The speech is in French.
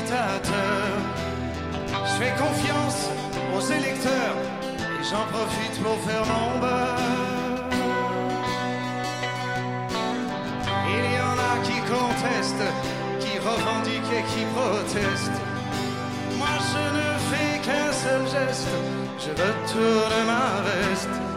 agitateur. Je fais confiance aux électeurs et j'en profite pour faire mon beurre. Il y en a qui contestent, qui revendiquent et qui protestent. Moi je ne fais qu'un seul geste, je retourne ma veste.